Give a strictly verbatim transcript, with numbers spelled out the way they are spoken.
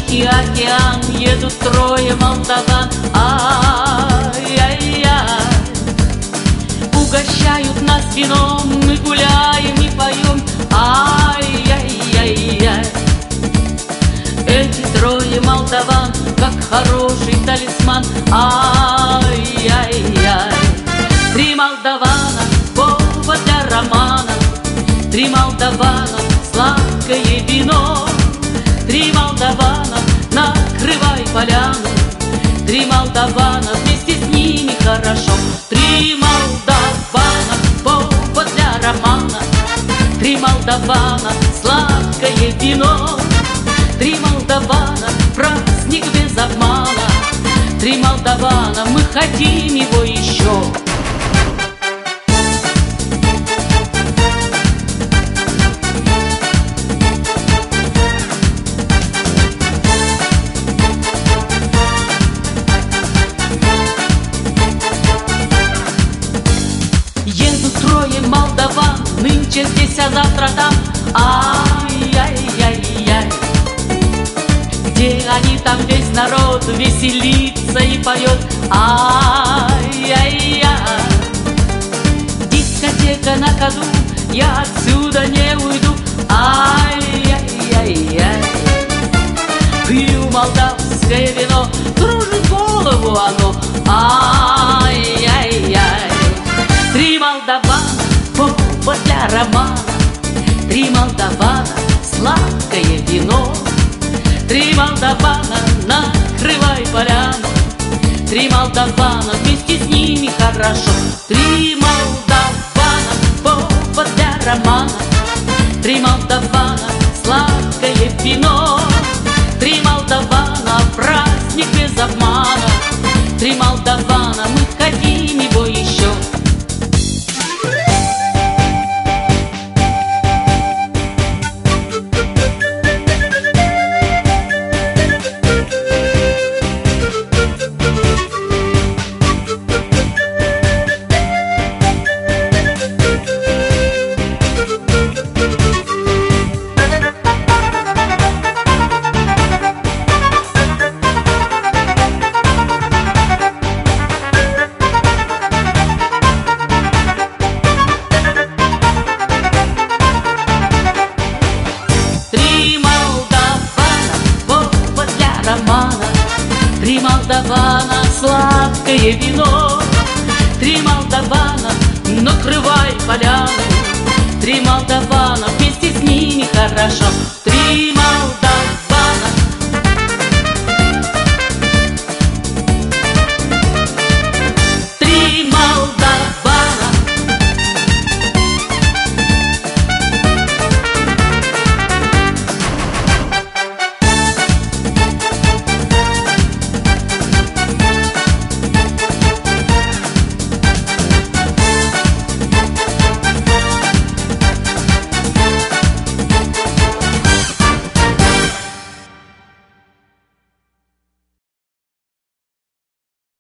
Тихий океан едут трое молдаван. Ай-яй-яй. Угощают нас вином, мы гуляем и поем. Ай-яй-яй-яй. Эти трое молдаван, как хороший талисман. Ай-яй-яй. Три молдавана, повод для романа. Три молдавана, сладкое вино. Три молдавана, накрывай поляну. Три молдавана, вместе с ними хорошо. Три молдавана, повод для романа. Три молдавана, сладкое вино. Три молдавана, праздник без обмана. Три молдавана, мы хотим его еще. Едут трое молдаван, нынче здесь, а завтра там. Ай-яй-яй-яй. Где они, там весь народ веселится и поет. Ай-яй-яй. Дискотека на ходу, я отсюда не уйду. Ай-яй-яй-яй. Пью молдавское вино, кружит голову оно. Ай-яй-яй. Три молдавана, повод для романа. Три молдавана, сладкое вино. Три молдавана, накрывай поляну. Три молдавана, вместе с ними хорошо. Три молдавана, повод для романа. Три молдавана, сладкое вино. Три молдавана, праздник без обмана. Три молдавана, мы хотим его еще. Три молдавана, сладкое вино. Три молдавана, накрывай поляну. Три молдавана, вместе с ними хорошо. Три молдавана.